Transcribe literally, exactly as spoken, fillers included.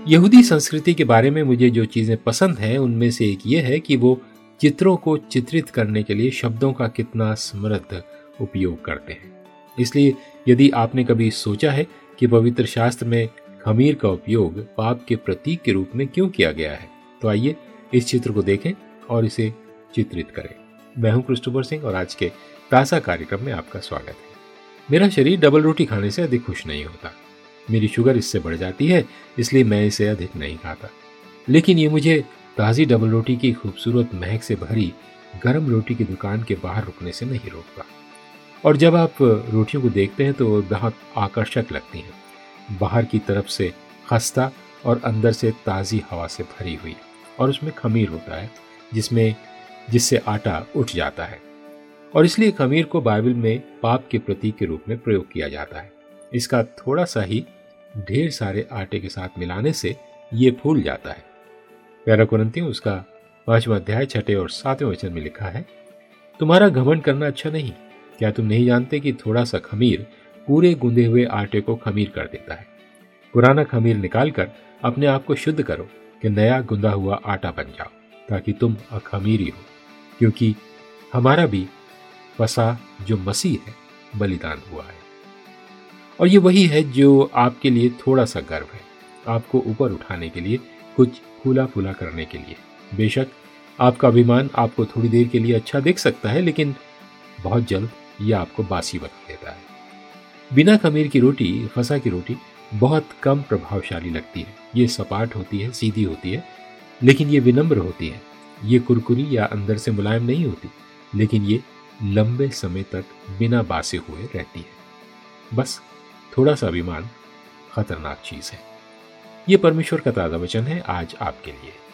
यहूदी संस्कृति के बारे में मुझे जो चीज़ें पसंद हैं उनमें से एक ये है कि वो चित्रों को चित्रित करने के लिए शब्दों का कितना समृद्ध उपयोग करते हैं। इसलिए यदि आपने कभी सोचा है कि पवित्र शास्त्र में खमीर का उपयोग पाप के प्रतीक के रूप में क्यों किया गया है, तो आइए इस चित्र को देखें और इसे चित्रित करें। मैं हूं क्रिस्टोफर सिंह और आज के ताज़ा कार्यक्रम में आपका स्वागत है। मेरा शरीर डबल रोटी खाने से अधिक खुश नहीं होता। मेरी शुगर इससे बढ़ जाती है, इसलिए मैं इसे अधिक नहीं खाता। लेकिन ये मुझे ताज़ी डबल रोटी की खूबसूरत महक से भरी गर्म रोटी की दुकान के बाहर रुकने से नहीं रोकता। और जब आप रोटियों को देखते हैं तो बहुत आकर्षक लगती हैं। बाहर की तरफ से खस्ता और अंदर से ताज़ी हवा से भरी हुई, और उसमें खमीर होता है जिसमें जिससे आटा उठ जाता है। और इसलिए खमीर को बाइबल में पाप के प्रतीक के रूप में प्रयोग किया जाता है। इसका थोड़ा सा ही ढेर सारे आटे के साथ मिलाने से ये फूल जाता है। प्यारा कुरिन्थियों उसका पांचवा अध्याय छठे और सातवें वचन में लिखा है, तुम्हारा घमंड करना अच्छा नहीं। क्या तुम नहीं जानते कि थोड़ा सा खमीर पूरे गूंदे हुए आटे को खमीर कर देता है। पुराना खमीर निकालकर अपने आप को शुद्ध करो कि नया गुंदा हुआ आटा बन जाओ, ताकि तुम अखमीरी हो, क्योंकि हमारा भी फसह जो मसीह है बलिदान हुआ है। और ये वही है जो आपके लिए थोड़ा सा गर्व है, आपको ऊपर उठाने के लिए, कुछ फूला फूला करने के लिए। बेशक आपका अभिमान आपको थोड़ी देर के लिए अच्छा दिख सकता है, लेकिन बहुत जल्द यह आपको बासी बना देता है। बिना खमीर की रोटी, फसह की रोटी बहुत कम प्रभावशाली लगती है। ये सपाट होती है, सीधी होती है, लेकिन ये विनम्र होती है। ये कुरकुरी या अंदर से मुलायम नहीं होती, लेकिन ये लंबे समय तक बिना बासे हुए रहती है। बस थोड़ा सा अभिमान खतरनाक चीज है। ये परमेश्वर का ताज़ा वचन है आज आपके लिए।